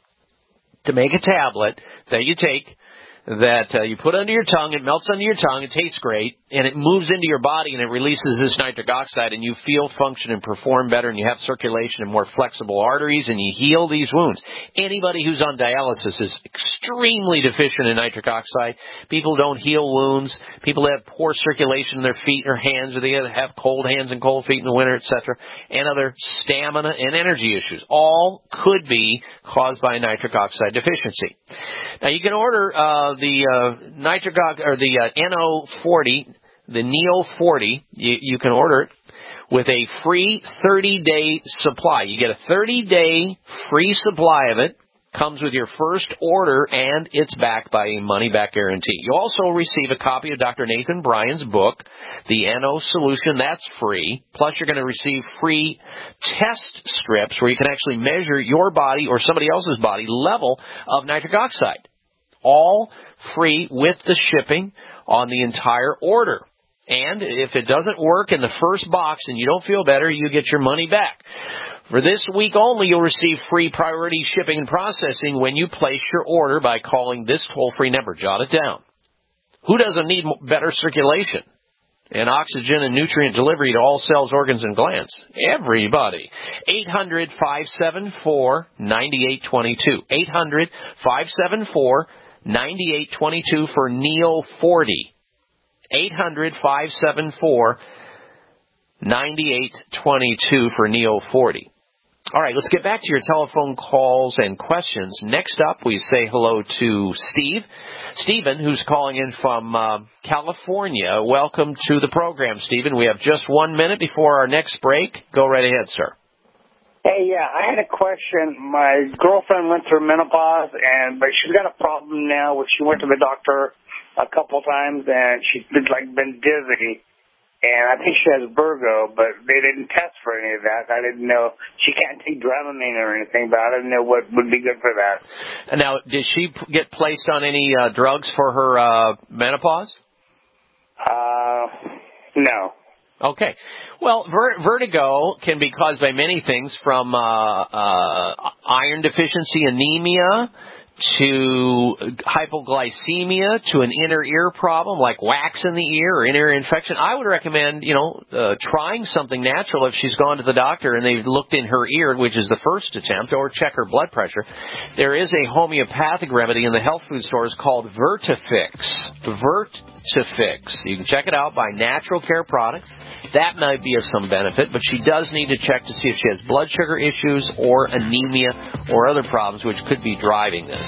to make a tablet that you take, that uh, you put under your tongue, it melts under your tongue, it tastes great, and it moves into your body and it releases this nitric oxide, and you feel, function, and perform better, and you have circulation and more flexible arteries, and you heal these wounds. Anybody who's on dialysis is extremely deficient in nitric oxide. People don't heal wounds. People that have poor circulation in their feet or hands, or they have cold hands and cold feet in the winter, et cetera, and other stamina and energy issues. All could be caused by nitric oxide deficiency. Now, you can order uh, the uh, nitric or the uh, N O forty, the Neo forty. You, you can order it with a free thirty-day supply. You get a thirty-day free supply of it. Comes with your first order, and it's backed by a money-back guarantee. You also receive a copy of Doctor Nathan Bryan's book, The N O Solution. That's free. Plus, you're going to receive free test strips where you can actually measure your body or somebody else's body level of nitric oxide. All free with the shipping on the entire order. And if it doesn't work in the first box and you don't feel better, you get your money back. For this week only, you'll receive free priority shipping and processing when you place your order by calling this toll-free number. Jot it down. Who doesn't need better circulation? and oxygen and nutrient delivery to all cells, organs, and glands. Everybody. eight hundred, five seven four, nine eight two two. eight hundred, five seven four, nine eight two two for Neil forty. eight hundred, five seven four, nine eight two two for Neil forty. All right, let's get back to your telephone calls and questions. Next up, we say hello to Steve. Stephen, who's calling in from uh, California. Welcome to the program, Stephen. We have just one minute before our next break. Go right ahead, sir. Hey, yeah, I had a question. My girlfriend went through menopause, and but she's got a problem now where she went to the doctor a couple times, and she's been, like, been dizzy. And I think she has Virgo, but they didn't test for any of that. I didn't know. She can't take Dramamine or anything, but I didn't know what would be good for that. Now, did she get placed on any uh, drugs for her uh, menopause? Uh, no. Okay. Well, ver- vertigo can be caused by many things, from uh, uh, iron deficiency, anemia, to hypoglycemia, to an inner ear problem like wax in the ear or inner ear infection. I would recommend, you know, uh, trying something natural if she's gone to the doctor and they've looked in her ear, which is the first attempt, or check her blood pressure. There is a homeopathic remedy in the health food stores called Vertifix. Vertifix. You can check it out by Natural Care Products. That might be of some benefit, but she does need to check to see if she has blood sugar issues or anemia or other problems which could be driving this.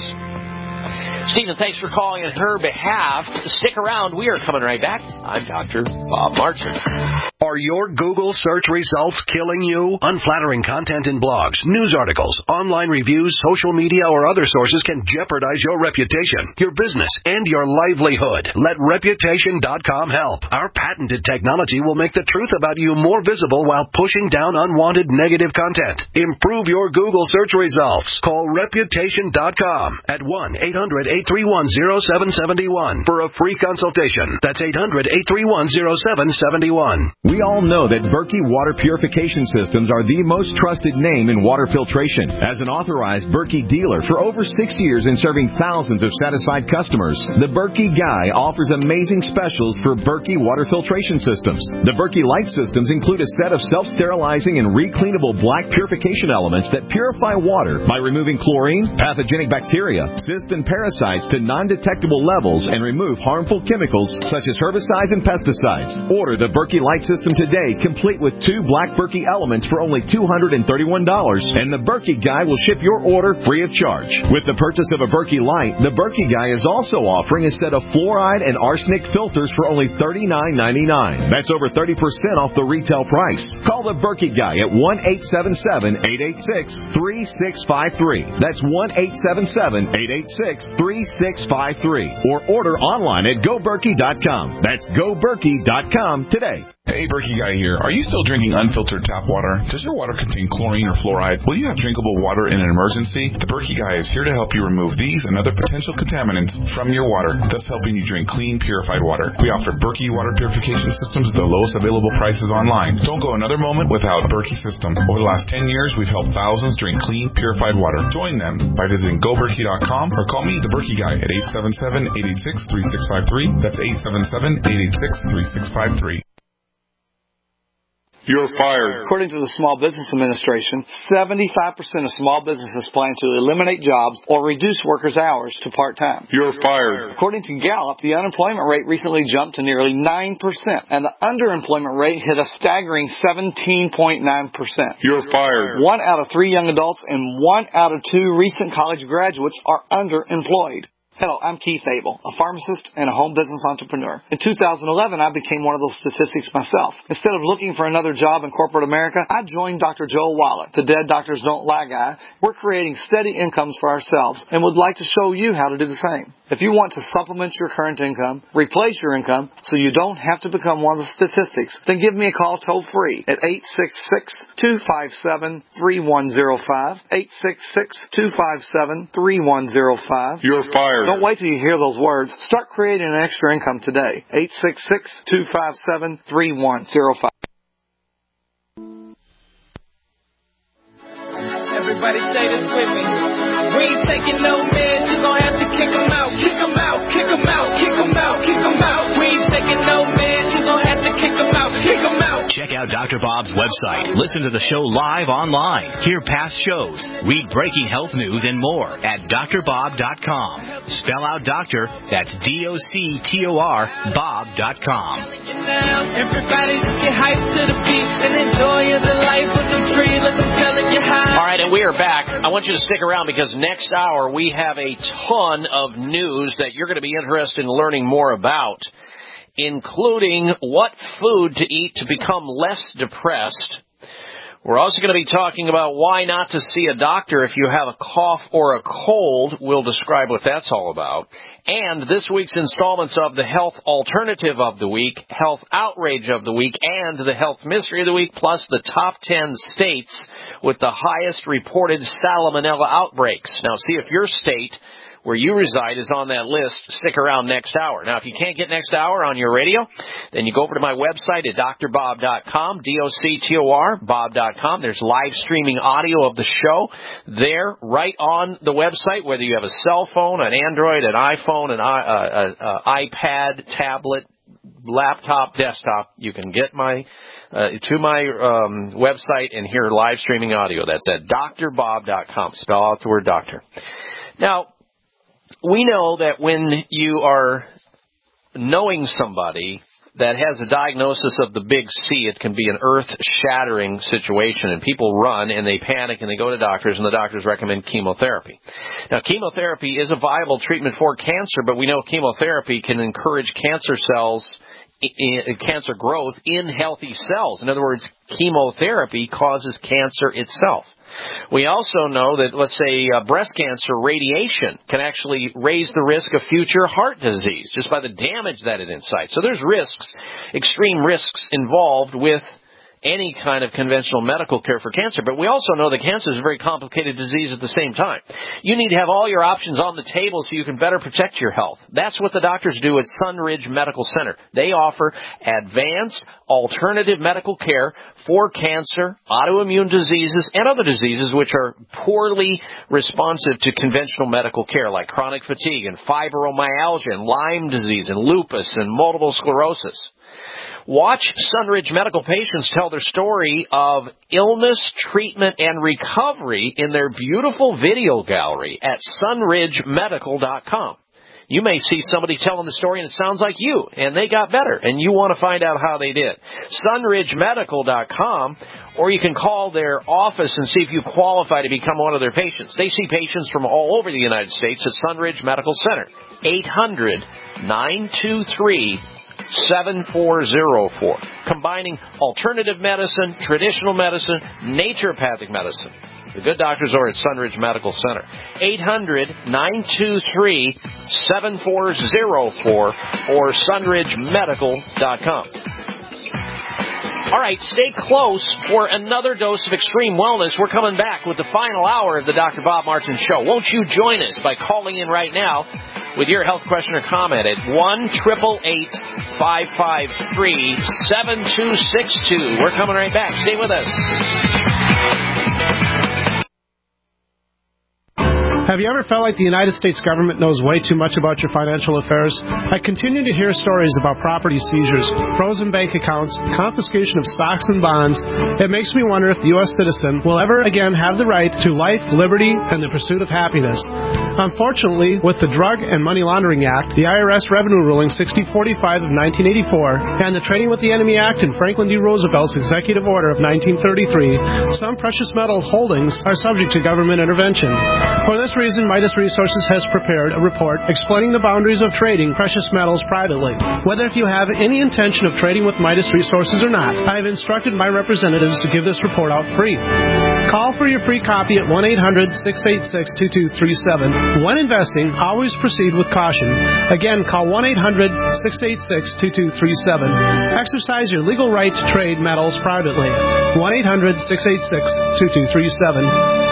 Stephen, thanks for calling on her behalf. Stick around. We are coming right back. I'm Doctor Bob Martin. Are your Google search results killing you? Unflattering content in blogs, news articles, online reviews, social media, or other sources can jeopardize your reputation, your business, and your livelihood. Let Reputation dot com help. Our patented technology will make the truth about you more visible while pushing down unwanted negative content. Improve your Google search results. Call Reputation dot com at one eight hundred, eight three one, zero seven seven one for a free consultation. That's eight hundred, eight three one, zero seven seven one. We all know that Berkey Water Purification Systems are the most trusted name in water filtration. As an authorized Berkey dealer for over six years and serving thousands of satisfied customers, the Berkey Guy offers amazing specials for Berkey water filtration systems. The Berkey Light systems include a set of self-sterilizing and recleanable black purification elements that purify water by removing chlorine, pathogenic bacteria, cysts, and parasites to non-detectable levels and remove harmful chemicals such as herbicides and pesticides. Order the Berkey Light system today, complete with two black Berkey elements for only two hundred thirty-one dollars, and the Berkey Guy will ship your order free of charge. With the purchase of a Berkey Light, the Berkey Guy is also offering a set of fluoride and arsenic filters for only thirty-nine ninety-nine. That's over thirty percent off the retail price. Call the Berkey Guy at one eight seven seven, eight eight six, three six five three. That's one eight seven seven, eight eight six, three six five three. Or order online at go berkey dot com. That's go berkey dot com today. Hey, Berkey Guy here. Are you still drinking unfiltered tap water? Does your water contain chlorine or fluoride? Will you have drinkable water in an emergency? The Berkey Guy is here to help you remove these and other potential contaminants from your water, thus helping you drink clean, purified water. We offer Berkey water purification systems at the lowest available prices online. Don't go another moment without a Berkey system. Over the last ten years, we've helped thousands drink clean, purified water. Join them by visiting go berkey dot com or call me, the Berkey Guy, at eight seven seven, eight eight six, three six five three. That's eight seven seven, eight eight six, three six five three. You're fired. According to the Small Business Administration, seventy-five percent of small businesses plan to eliminate jobs or reduce workers' hours to part-time. You're fired. According to Gallup, the unemployment rate recently jumped to nearly nine percent, and the underemployment rate hit a staggering seventeen point nine percent. You're fired. One out of three young adults and one out of two recent college graduates are underemployed. Hello, I'm Keith Abel, a pharmacist and a home business entrepreneur. In two thousand eleven, I became one of those statistics myself. Instead of looking for another job in corporate America, I joined Doctor Joel Wallach, the Dead Doctors Don't Lie guy. We're creating steady incomes for ourselves and would like to show you how to do the same. If you want to supplement your current income, replace your income so you don't have to become one of the statistics, then give me a call toll free at eight six six, two five seven, three one zero five, eight six six, two five seven, three one zero five. You're fired. Don't wait till you hear those words. Start creating an extra income today. eight six six, two five seven, three one zero five. Everybody say this with me. We ain't taking no meds, you gon' have to kick 'em out, kick 'em out, kick 'em out, kick 'em out, kick 'em out. We ain't taking no meds, you gon' have to kick them out, kick them out. Check out Doctor Bob's website. Listen to the show live online. Hear past shows. Read breaking health news and more at d r bob dot com. Spell out doctor, that's D O C T O R, bob dot com. Everybody just get hyped to the beat and enjoy the life of the tree. Let them tell it you high. All right, and we are back. I want you to stick around because next hour we have a ton of news that you're going to be interested in learning more about, including what food to eat to become less depressed. We're also going to be talking about why not to see a doctor if you have a cough or a cold. We'll describe what that's all about. And this week's installments of the Health Alternative of the Week, Health Outrage of the Week, and the Health Mystery of the Week, plus the top ten states with the highest reported salmonella outbreaks. Now, see if your state where you reside is on that list. Stick around next hour. Now, if you can't get next hour on your radio, then you go over to my website at d r bob dot com, D O C T O R, bob dot com. There's live streaming audio of the show there right on the website, whether you have a cell phone, an Android, an iPhone, an uh, uh, uh, iPad, tablet, laptop, desktop. You can get my uh, to my um, website and hear live streaming audio. That's at d r bob dot com. Spell out the word doctor. Now, we know that when you are knowing somebody that has a diagnosis of the big C, it can be an earth-shattering situation, and people run and they panic and they go to doctors, and the doctors recommend chemotherapy. Now, chemotherapy is a viable treatment for cancer, but we know chemotherapy can encourage cancer cells, cancer growth in healthy cells. In other words, chemotherapy causes cancer itself. We also know that, let's say, uh, breast cancer radiation can actually raise the risk of future heart disease just by the damage that it incites. So there's risks, extreme risks involved with any kind of conventional medical care for cancer. But we also know that cancer is a very complicated disease at the same time. You need to have all your options on the table so you can better protect your health. That's what the doctors do at Sunridge Medical Center. They offer advanced alternative medical care for cancer, autoimmune diseases, and other diseases which are poorly responsive to conventional medical care, like chronic fatigue and fibromyalgia and Lyme disease and lupus and multiple sclerosis. Watch Sunridge Medical patients tell their story of illness, treatment, and recovery in their beautiful video gallery at sunridge medical dot com. You may see somebody telling the story and it sounds like you, and they got better, and you want to find out how they did. sunridge medical dot com, or you can call their office and see if you qualify to become one of their patients. They see patients from all over the United States at Sunridge Medical Center. eight hundred, nine two three, seven four zero four. Combining alternative medicine, traditional medicine, naturopathic medicine. The good doctors are at Sunridge Medical Center. eight hundred, nine two three, seven four zero four or sunridge medical dot com. All right, stay close for another dose of extreme wellness. We're coming back with the final hour of the Doctor Bob Martin Show. Won't you join us by calling in right now with your health question or comment at one eight eight eight, five five three, seven two six two. We're coming right back. Stay with us. Have you ever felt like the United States government knows way too much about your financial affairs? I continue to hear stories about property seizures, frozen bank accounts, confiscation of stocks and bonds. It makes me wonder if the U S citizen will ever again have the right to life, liberty, and the pursuit of happiness. Unfortunately, with the Drug and Money Laundering Act, the I R S Revenue Ruling sixty forty-five of nineteen eighty-four, and the Trading with the Enemy Act and Franklin D. Roosevelt's Executive Order of nineteen thirty-three, some precious metal holdings are subject to government intervention. For this reason, Midas Resources has prepared a report explaining the boundaries of trading precious metals privately. Whether if you have any intention of trading with Midas Resources or not, I have instructed my representatives to give this report out free. Call for your free copy at one eight hundred, six eight six, two two three seven. When investing, always proceed with caution. Again, call one eight hundred, six eight six, two two three seven. Exercise your legal right to trade metals privately. one eight hundred, six eight six, two two three seven.